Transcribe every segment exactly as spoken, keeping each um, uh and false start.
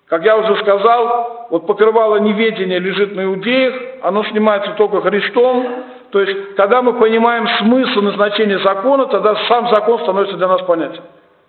Как я уже сказал, вот покрывало неведения лежит на иудеях, оно снимается только Христом. То есть, когда мы понимаем смысл назначения закона, тогда сам закон становится для нас понятен.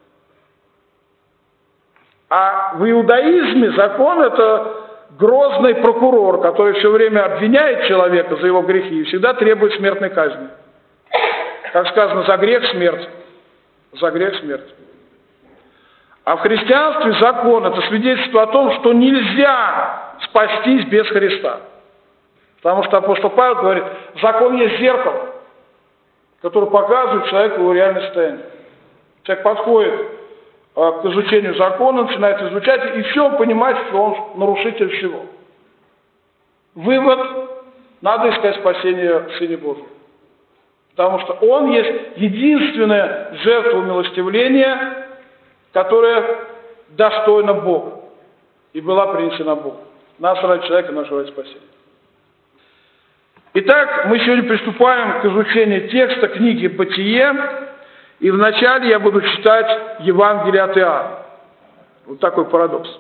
А в иудаизме закон – это грозный прокурор, который все время обвиняет человека за его грехи и всегда требует смертной казни. Как сказано, за грех – смерть. За грех – смерть. А в христианстве закон – это свидетельство о том, что нельзя спастись без Христа. Потому что апостол Павел говорит, закон есть зеркало, которое показывает человеку его реальное состояние. Человек подходит э, к изучению закона, начинает изучать, и все, он понимает, что он нарушитель всего. Вывод – надо искать спасение в Сыне Божьем. Потому что Он есть единственная жертва умилостивления, которая достойна Бога и была принесена Богу. Нас ради человека, нашего ради спасения. Итак, мы сегодня приступаем к изучению текста книги «Бытие», и вначале я буду читать Евангелие от Иоанна. Вот такой парадокс.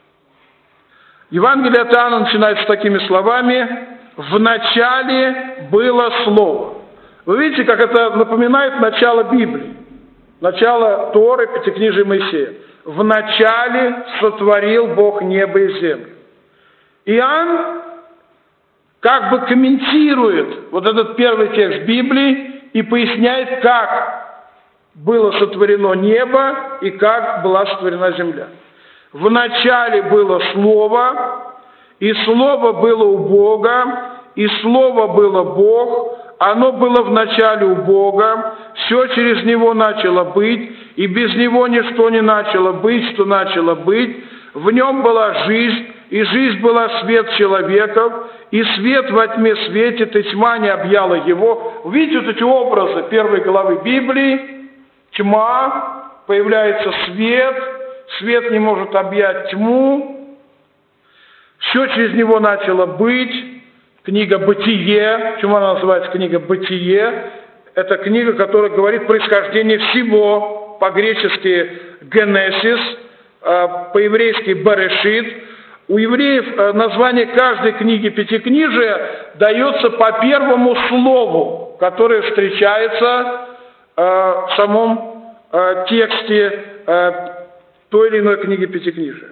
Евангелие от Иоанна начинается с такими словами: «В начале было Слово». Вы видите, как это напоминает начало Библии, начало Торы, Пятикнижия Моисея. «В начале сотворил Бог небо и землю». Иоанн как бы комментирует вот этот первый текст Библии и поясняет, как было сотворено небо и как была сотворена земля. В начале было Слово, и Слово было у Бога, и Слово было Бог, оно было в начале у Бога, все через Него начало быть, и без Него ничто не начало быть, что начало быть. В Нем была жизнь, и жизнь была свет человеков, и свет во тьме светит, и тьма не объяла его. Видите вот эти образы первой главы Библии? Тьма, появляется свет, свет не может объять тьму, все через него начало быть. Книга «Бытие». Почему она называется книга «Бытие»? Это книга, которая говорит происхождение всего, по-гречески «генесис», по-еврейски «берешит». У евреев название каждой книги Пятикнижия дается по первому слову, которое встречается в самом тексте той или иной книги Пятикнижия.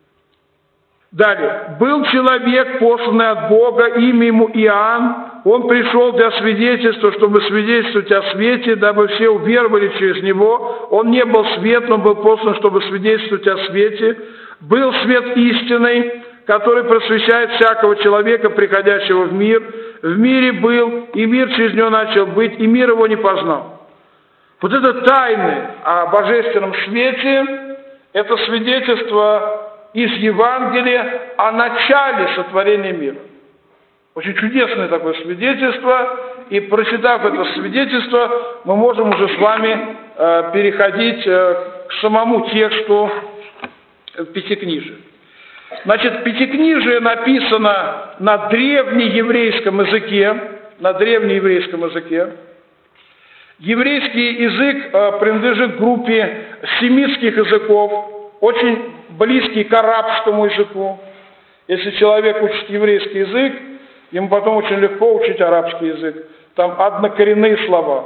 Далее. «Был человек, посланный от Бога, имя ему Иоанн. Он пришел для свидетельства, чтобы свидетельствовать о свете, дабы все уверовали через него. Он не был свет, но был послан, чтобы свидетельствовать о свете. Был свет истинный, который просвещает всякого человека, приходящего в мир. В мире был, и мир через него начал быть, и мир его не познал». Вот это тайны о божественном свете, это свидетельство из Евангелия о начале сотворения мира. Очень чудесное такое свидетельство, и прочитав это свидетельство, мы можем уже с вами э, переходить э, к самому тексту Пятикнижия. Значит, Пятикнижие написано на древнееврейском языке, на древнееврейском языке. Еврейский язык э, принадлежит к группе семитских языков, очень близкий к арабскому языку. Если человек учит еврейский язык, ему потом очень легко учить арабский язык. Там однокоренные слова.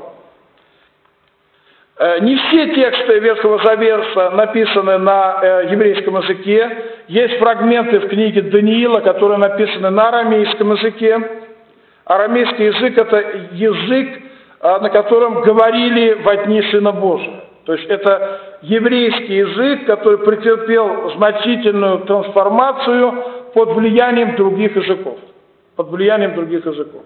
Не все тексты Ветхого Завета написаны на еврейском языке. Есть фрагменты в книге Даниила, которые написаны на арамейском языке. Арамейский язык – это язык, на котором говорили во дни Сына Божия. То есть это еврейский язык, который претерпел значительную трансформацию под влиянием других языков. Под влиянием других языков.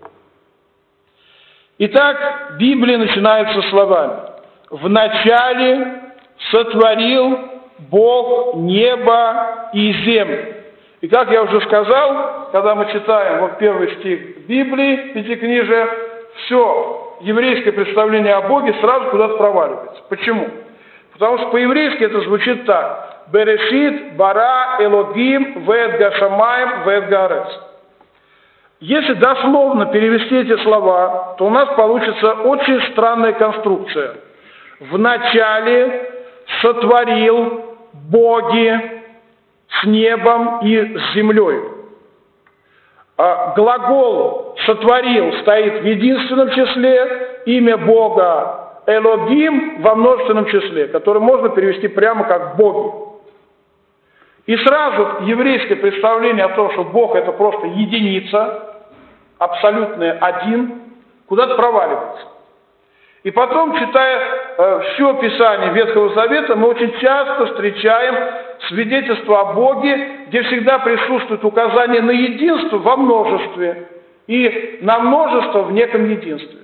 Итак, Библия начинается словами: «В начале сотворил Бог небо и землю». И как я уже сказал, когда мы читаем вот первый стих Библии, Пятикнижия, все еврейское представление о Боге сразу куда-то проваливается. Почему? Потому что по-еврейски это звучит так: «Берешит бара Элогим вэт гашамаем вэт гаарец». Если дословно перевести эти слова, то у нас получится очень странная конструкция. «В начале сотворил боги с небом и с землей. Глагол «сотворил» стоит в единственном числе, имя Бога Элогим во множественном числе, которое можно перевести прямо как «боги». И сразу еврейское представление о том, что Бог – это просто единица, абсолютный один, куда-то проваливается. И потом, читая э, все Писание Ветхого Завета, мы очень часто встречаем свидетельство о Боге, где всегда присутствует указание на единство во множестве и на множество в неком единстве.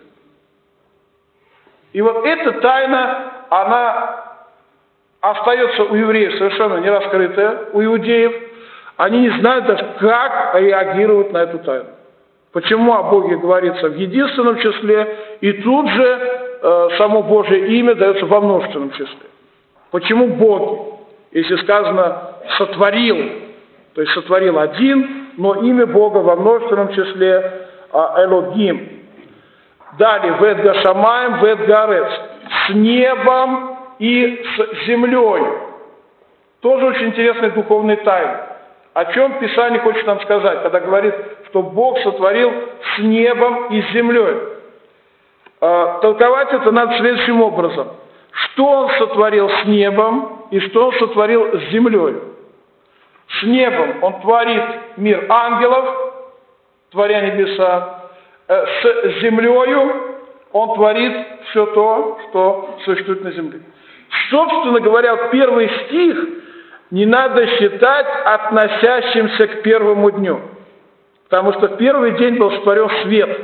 И вот эта тайна, она остается у евреев совершенно не раскрытая, у иудеев. Они не знают даже, как реагировать на эту тайну. Почему о Боге говорится в единственном числе, и тут же э, само Божье имя дается во множественном числе. Почему боги? Если сказано «сотворил», то есть сотворил один, но имя Бога во множественном числе Элогим. Далее, «Вэт гашамаем, вэт гарец», с небом и с землей. Тоже очень интересная духовная тайна. О чем Писание хочет нам сказать, когда говорит, что Бог сотворил с небом и с землей. Э, толковать это надо следующим образом. Что Он сотворил с небом и что Он сотворил с землей. С небом Он творит мир ангелов, творя небеса. Э, с землею Он творит все то, что существует на земле. Собственно говоря, первый стих не надо считать относящимся к первому дню, потому что в первый день был сотворен свет.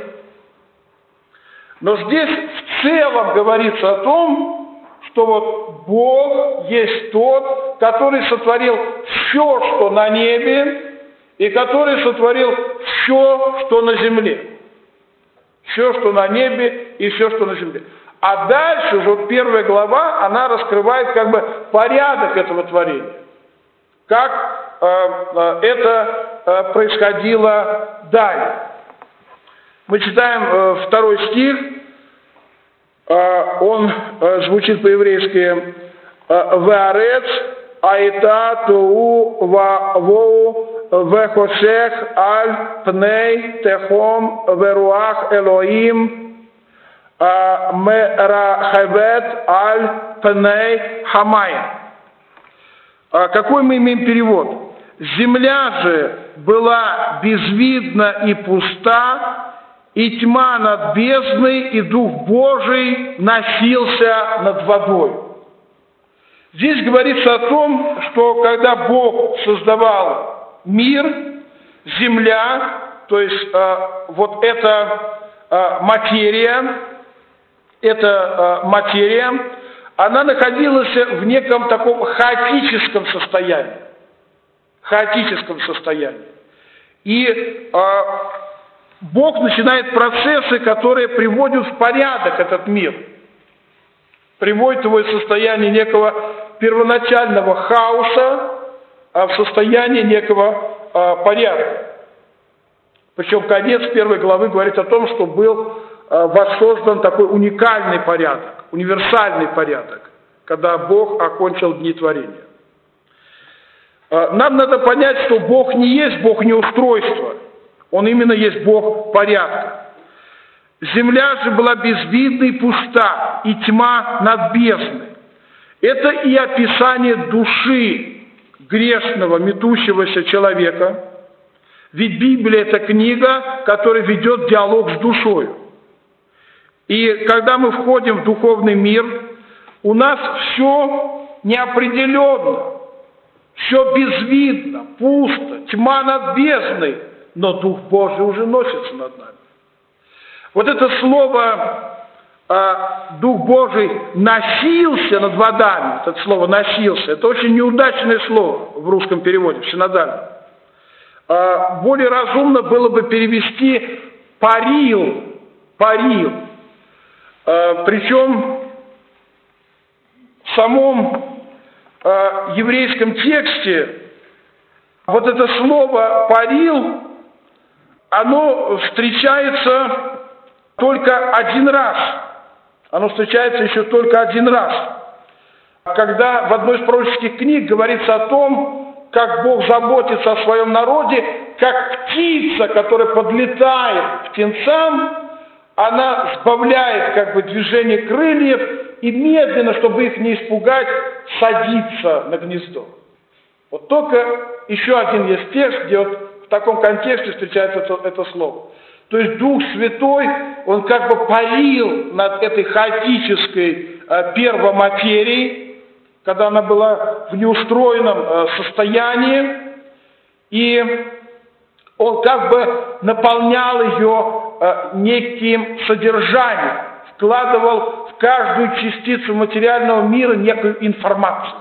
Но здесь в целом говорится о том, что вот Бог есть тот, который сотворил все, что на небе, и который сотворил все, что на земле. Все, что на небе, и все, что на земле. А дальше уже вот первая глава, она раскрывает как бы порядок этого творения. Как э, э, это э, происходило далее. Мы читаем э, второй стих, э, он э, звучит по-еврейски «Веарец айта тоу ва воу вехошех аль пней техом веруах Элоим мерахевет аль пней хамаим». Какой мы имеем перевод? «Земля же была безвидна и пуста, и тьма над бездной, и Дух Божий носился над водой». Здесь говорится о том, что когда Бог создавал мир, земля, то есть э, вот эта э, материя, эта э, материя, она находилась в неком таком хаотическом состоянии. Хаотическом состоянии. И э, Бог начинает процессы, которые приводят в порядок этот мир. Приводит его из состояния некого первоначального хаоса а в состояние некого э, порядка. Причем конец первой главы говорит о том, что был э, воссоздан такой уникальный порядок, универсальный порядок, когда Бог окончил дни творения. Э, нам надо понять, что Бог не есть Бог неустройства, Он именно есть Бог порядка. Земля же была безвидна и пуста, и тьма над бездной. Это и описание души грешного, метущегося человека. Ведь Библия – это книга, которая ведет диалог с душой. И когда мы входим в духовный мир, у нас все неопределенно, все безвидно, пусто, тьма над бездной, но Дух Божий уже носится над нами. Вот это слово «Дух Божий носился над водами», это слово «носился», это очень неудачное слово в русском переводе, в синодальном. Более разумно было бы перевести «парил», «парил». Причем в самом еврейском тексте вот это слово «парил», оно встречается только один раз. Оно встречается еще только один раз. Когда в одной из пророческих книг говорится о том, как Бог заботится о своем народе, как птица, которая подлетает к птенцам, она сбавляет как бы движение крыльев и медленно, чтобы их не испугать, садится на гнездо. Вот только еще один есть текст, где вот в таком контексте встречается это, это слово. То есть Дух Святой, Он как бы парил над этой хаотической э, первоматерией, когда она была в неустроенном э, состоянии, и Он как бы наполнял ее э, неким содержанием, вкладывал в каждую частицу материального мира некую информацию.